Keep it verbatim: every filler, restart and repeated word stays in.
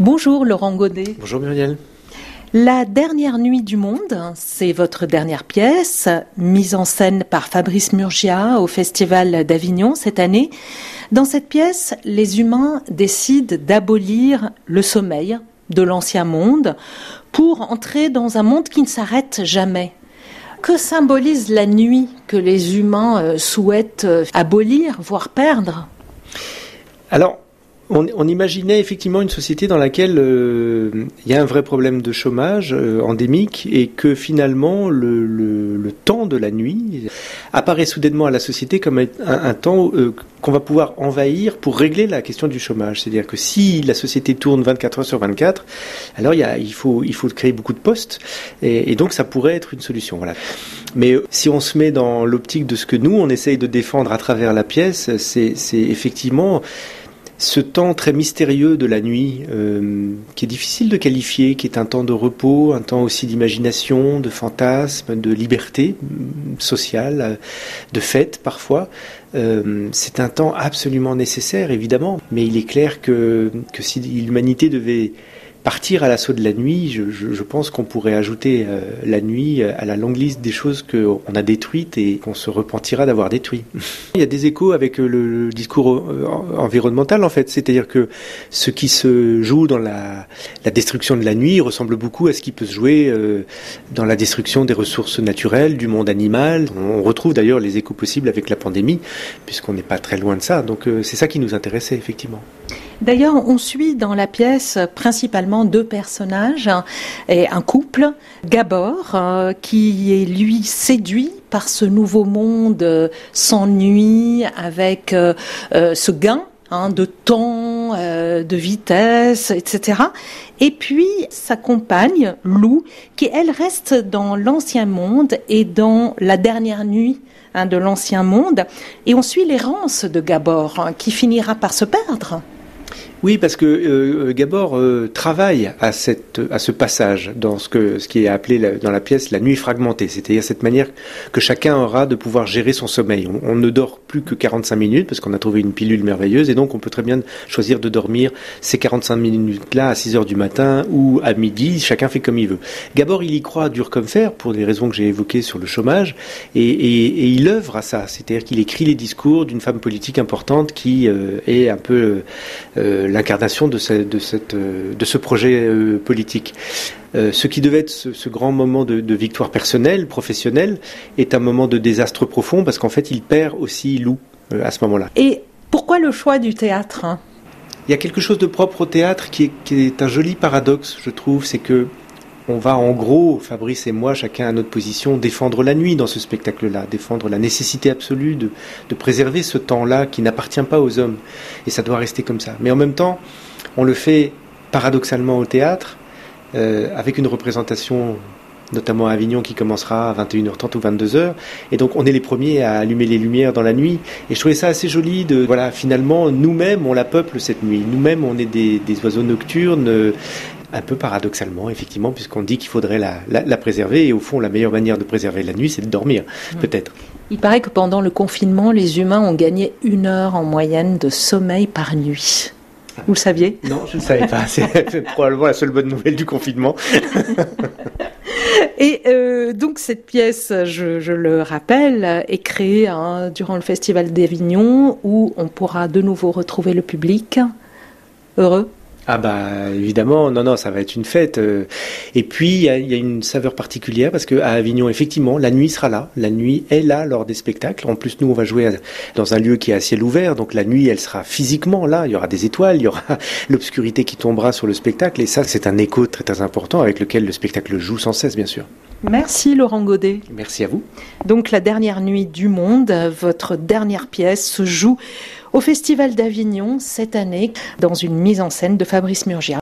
Bonjour Laurent Godet. Bonjour Muriel. La dernière nuit du monde, c'est votre dernière pièce, mise en scène par Fabrice Murgia au Festival d'Avignon cette année. Dans cette pièce, les humains décident d'abolir le sommeil de l'ancien monde pour entrer dans un monde qui ne s'arrête jamais. Que symbolise la nuit que les humains souhaitent abolir, voire perdre ? Alors, On, on imaginait effectivement une société dans laquelle il euh, y a un vrai problème de chômage euh, endémique et que finalement le, le, le temps de la nuit apparaît soudainement à la société comme un, un temps euh, qu'on va pouvoir envahir pour régler la question du chômage. C'est-à-dire que si la société tourne vingt-quatre heures sur vingt-quatre, alors il, y a, il, faut, il faut créer beaucoup de postes et, et donc ça pourrait être une solution. Voilà. Mais si on se met dans l'optique de ce que nous on essaye de défendre à travers la pièce, c'est, c'est effectivement ce temps très mystérieux de la nuit, euh, qui est difficile de qualifier, qui est un temps de repos, un temps aussi d'imagination, de fantasme, de liberté sociale, de fête parfois. Euh, c'est un temps absolument nécessaire, évidemment, mais il est clair que, que si l'humanité devait partir à l'assaut de la nuit, je, je, je pense qu'on pourrait ajouter euh, la nuit à la longue liste des choses qu'on a détruites et qu'on se repentira d'avoir détruit. Il y a des échos avec le, le discours environnemental en fait, c'est-à-dire que ce qui se joue dans la, la destruction de la nuit ressemble beaucoup à ce qui peut se jouer euh, dans la destruction des ressources naturelles, du monde animal. On retrouve d'ailleurs les échos possibles avec la pandémie, puisqu'on n'est pas très loin de ça, donc euh, c'est ça qui nous intéressait effectivement. D'ailleurs, on suit dans la pièce principalement deux personnages et un couple, Gabor, euh, qui est lui séduit par ce nouveau monde euh, sans nuit, avec euh, euh, ce gain hein, de temps, euh, de vitesse, et cetera. Et puis sa compagne, Lou, qui elle reste dans l'ancien monde et dans la dernière nuit hein, de l'ancien monde. Et on suit l'errance de Gabor, hein, qui finira par se perdre. Oui, parce que euh, Gabor euh, travaille à cette à ce passage dans ce que ce qui est appelé la, dans la pièce la nuit fragmentée, c'est-à-dire cette manière que chacun aura de pouvoir gérer son sommeil. On, on ne dort plus que quarante-cinq minutes parce qu'on a trouvé une pilule merveilleuse et donc on peut très bien choisir de dormir ces quarante-cinq minutes-là à six heures du matin ou à midi, chacun fait comme il veut. Gabor, il y croit dur comme fer pour les raisons que j'ai évoquées sur le chômage et, et, et il œuvre à ça, c'est-à-dire qu'il écrit les discours d'une femme politique importante qui euh, est un peu euh, l'incarnation de ce, de, cette, de ce projet euh, politique. Euh, ce qui devait être ce, ce grand moment de, de victoire personnelle, professionnelle, est un moment de désastre profond parce qu'en fait, il perd aussi Lou euh, à ce moment-là. Et pourquoi le choix du théâtre hein ? Il y a quelque chose de propre au théâtre qui est, qui est un joli paradoxe, je trouve, c'est que on va en gros, Fabrice et moi, chacun à notre position, défendre la nuit dans ce spectacle-là, défendre la nécessité absolue de, de préserver ce temps-là qui n'appartient pas aux hommes. Et ça doit rester comme ça. Mais en même temps, on le fait paradoxalement au théâtre, euh, avec une représentation, notamment à Avignon, qui commencera à vingt et une heures trente ou vingt-deux heures. Et donc, on est les premiers à allumer les lumières dans la nuit. Et je trouvais ça assez joli de, voilà, finalement, nous-mêmes, on la peuple cette nuit. Nous-mêmes, on est des, des oiseaux nocturnes, euh, un peu paradoxalement, effectivement, puisqu'on dit qu'il faudrait la, la, la préserver. Et au fond, la meilleure manière de préserver la nuit, c'est de dormir, mmh. peut-être. Il paraît que pendant le confinement, les humains ont gagné une heure en moyenne de sommeil par nuit. Vous le saviez ? Non, je ne savais pas. C'est probablement la seule bonne nouvelle du confinement. Et euh, donc cette pièce, je, je le rappelle, est créée hein, durant le Festival d'Avignon, où on pourra de nouveau retrouver le public heureux. Ah bah évidemment, non non, ça va être une fête. Et puis il y a, y a une saveur particulière parce que à Avignon, effectivement, la nuit sera là. La nuit est là lors des spectacles. En plus, nous on va jouer à, dans un lieu qui est à ciel ouvert, donc la nuit, elle sera physiquement là. Il y aura des étoiles, il y aura l'obscurité qui tombera sur le spectacle. Et ça, c'est un écho très très important avec lequel le spectacle joue sans cesse, bien sûr. Merci Laurent Godet. Merci à vous. Donc la dernière nuit du monde, votre dernière pièce se joue au Festival d'Avignon cette année dans une mise en scène de Fabrice Murgia.